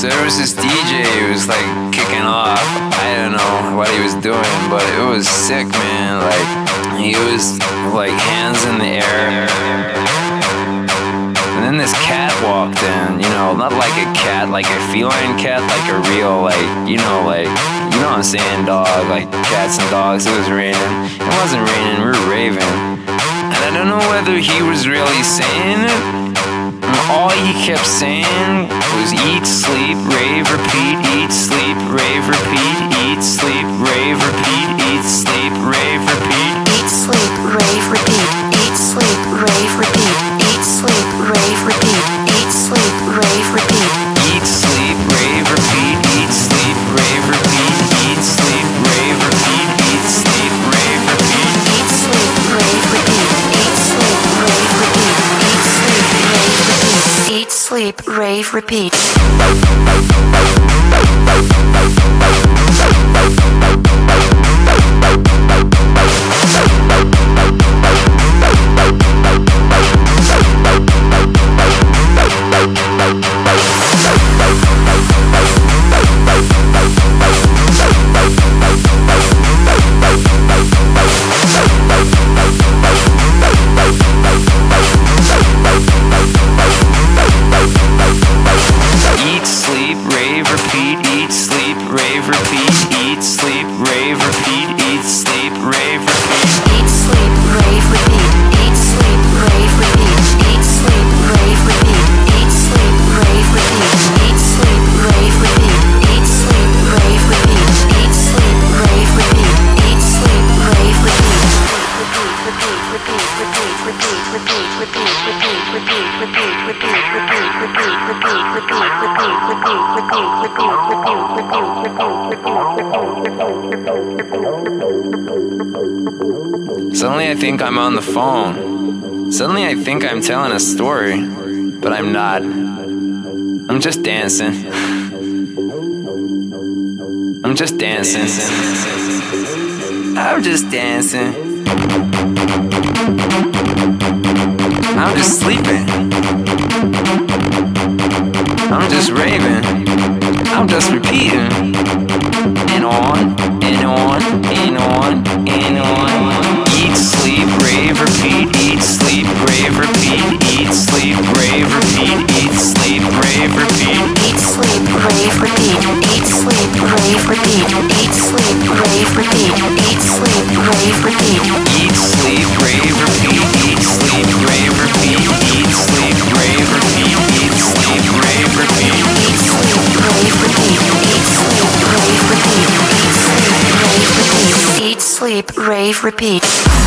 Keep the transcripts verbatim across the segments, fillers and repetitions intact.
So there was this D J who was like kicking off. I don't know what he was doing, but it was sick, man. Like, he was like hands in the air. And then this cat walked in, you know, not like a cat, like a feline cat, like a real, like, you know, like, you know what I'm saying, dog, like cats and dogs. It was raining. It wasn't raining, we were raving. And I don't know whether he was really saying it. All he kept saying was eat, sleep, rave, repeat, eat, sleep, rave, repeat, eat, sleep, rave, repeat, eat, sleep, rave, repeat. Eat, sleep, rave, repeat, eat, sleep, rave, repeat, eat, sleep, rave, repeat, eat, sleep, rave, repeat. Eat, sleep, rave, repeat, eat, sleep, rave, repeat, eat, sleep, rave, repeat, eat, sleep, rave, repeat. Eat, sleep, rave, repeat, eat, sleep, rave, repeat, eat, sleep, rave, repeat, eat, sleep, rave, repeat. Suddenly I think I'm on the phone. Suddenly I think I'm telling a story, but I'm not. I'm just dancing. I'm just dancing. I'm just dancing. I'm just sleeping. I'm just raving. I'm just repeating. And on, and on, and on, and on. Eat, sleep, rave, repeat. Eat, sleep, rave, repeat. Eat, sleep, rave, repeat. Eat, sleep, rave, repeat. Eat, sleep, rave, repeat. Eat, sleep, rave, repeat. Eat, sleep, rave, repeat. Eat, sleep, rave, repeat. Eat, sleep, rave, repeat. Eat, sleep, rave, repeat. Eat, sleep, rave, repeat. Eat, sleep, rave, repeat. Eat, sleep, rave, repeat. Eat, sleep, rave, repeat. Eat, sleep, rave, repeat. Eat, sleep, rave, repeat.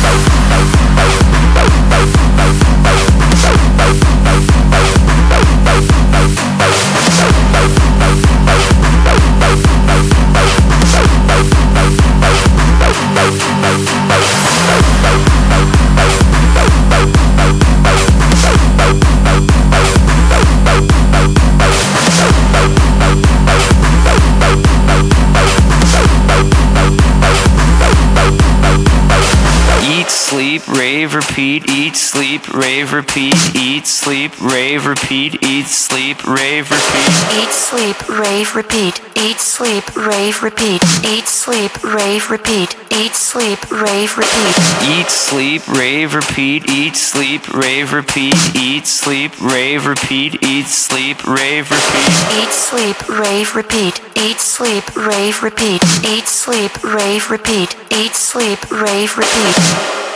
Sleep, rave, repeat, eat, sleep, rave, repeat, eat, sleep, rave, repeat, eat, sleep, rave, repeat. Eat, sleep, rave, repeat. Eat, sleep, rave, repeat. Eat, sleep, rave, repeat. Eat, sleep, rave, repeat. Eat, sleep, rave, repeat, eat, sleep, rave, repeat, eat, sleep, rave, repeat, eat, sleep, rave, repeat. Eat, sleep, rave, repeat. Eat, sleep, rave, repeat. Eat, sleep, rave, repeat. Eat, sleep, rave, repeat.